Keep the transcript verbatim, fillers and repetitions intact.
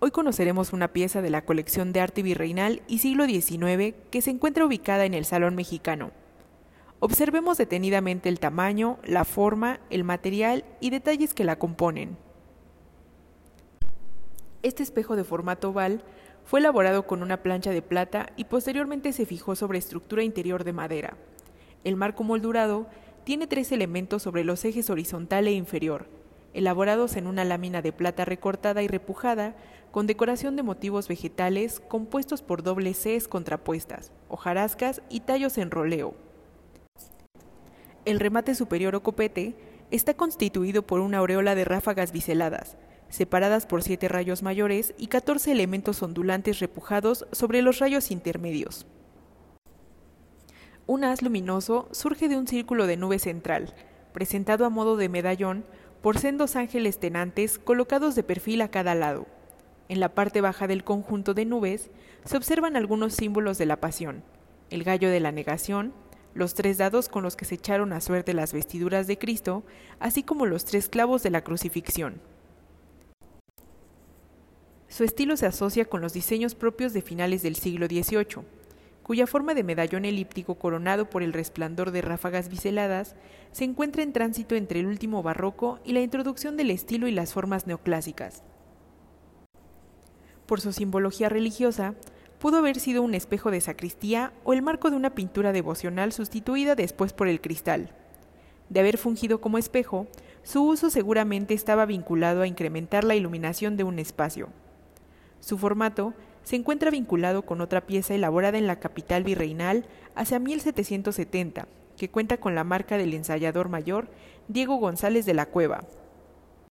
Hoy conoceremos una pieza de la colección de arte virreinal y siglo diecinueve que se encuentra ubicada en el Salón Mexicano. Observemos detenidamente el tamaño, la forma, el material y detalles que la componen. Este espejo de formato oval fue elaborado con una plancha de plata y posteriormente se fijó sobre estructura interior de madera. El marco moldurado tiene tres elementos sobre los ejes horizontal e inferior, elaborados en una lámina de plata recortada y repujada, con decoración de motivos vegetales compuestos por dobles Cs contrapuestas, hojarascas y tallos en roleo. El remate superior o copete está constituido por una aureola de ráfagas biseladas, separadas por siete rayos mayores y catorce elementos ondulantes repujados sobre los rayos intermedios. Un haz luminoso surge de un círculo de nube central, presentado a modo de medallón por sendos ángeles tenantes colocados de perfil a cada lado. En la parte baja del conjunto de nubes se observan algunos símbolos de la pasión, el gallo de la negación, los tres dados con los que se echaron a suerte las vestiduras de Cristo, así como los tres clavos de la crucifixión. Su estilo se asocia con los diseños propios de finales del siglo dieciocho, cuya forma de medallón elíptico coronado por el resplandor de ráfagas biseladas se encuentra en tránsito entre el último barroco y la introducción del estilo y las formas neoclásicas. Por su simbología religiosa, pudo haber sido un espejo de sacristía o el marco de una pintura devocional sustituida después por el cristal. De haber fungido como espejo, su uso seguramente estaba vinculado a incrementar la iluminación de un espacio. Su formato se encuentra vinculado con otra pieza elaborada en la capital virreinal hacia mil setecientos setenta, que cuenta con la marca del ensayador mayor Diego González de la Cueva.